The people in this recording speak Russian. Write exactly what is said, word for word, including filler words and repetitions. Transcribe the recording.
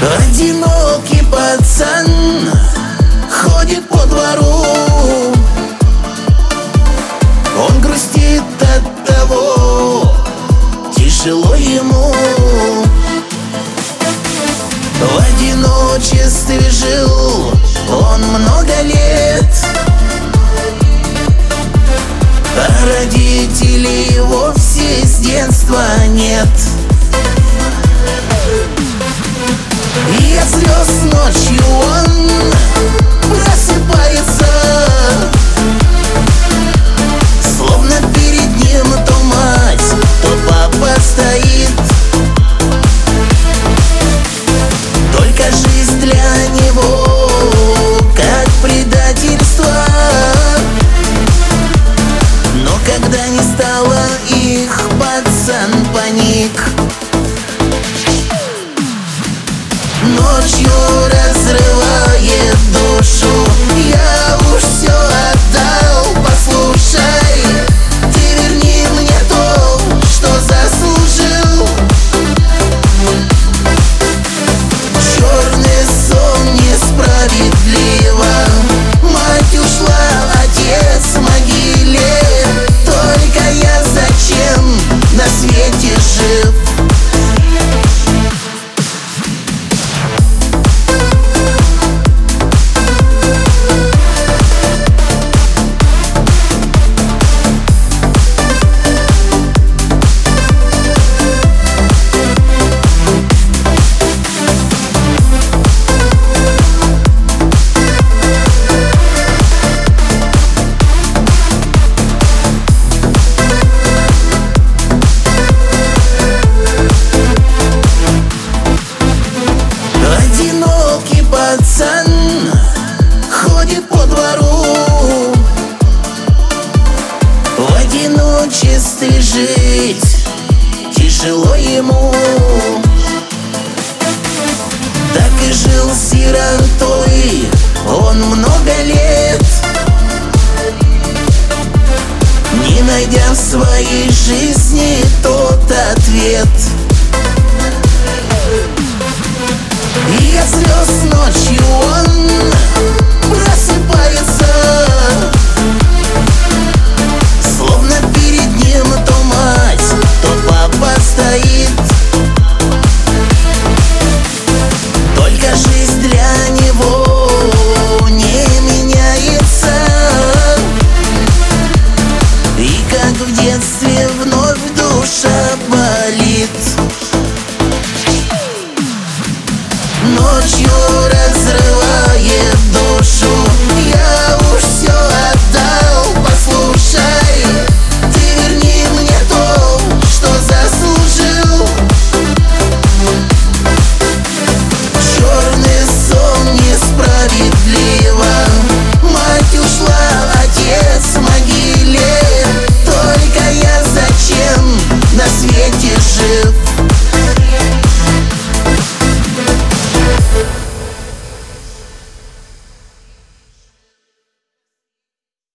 Одинокий пацан ходит по двору. Он грустит от того, тяжело ему. В одиночестве жил он много лет, а родителей вовсе с детства нет. И от слез ночью он просыпается, словно перед ним то мать, то папа стоит. Только жизнь для него как предательство. Но когда не стало их, пацан паник. Ночью разрывает душу, я уж все отдал, послушай. Ты верни мне то, что заслужил. Черный сон несправедливо, мать ушла, отец в могиле. Только я зачем на свете жив? Пацан ходит по двору. В одиночестве жить тяжело ему. Так и жил сиротой он много лет, не найдя в своей жизни тот ответ. И от слез ночью он просыпается, словно перед ним то мать, то папа стоит. Только жизнь для него не меняется. И как в детстве вновь душа болит. Ночью разрывает душу, я уж все отдал, послушай. Ты верни мне то, что заслужил. Черный сон несправедливо, мать ушла, отец в могиле. Только я зачем на свете жив?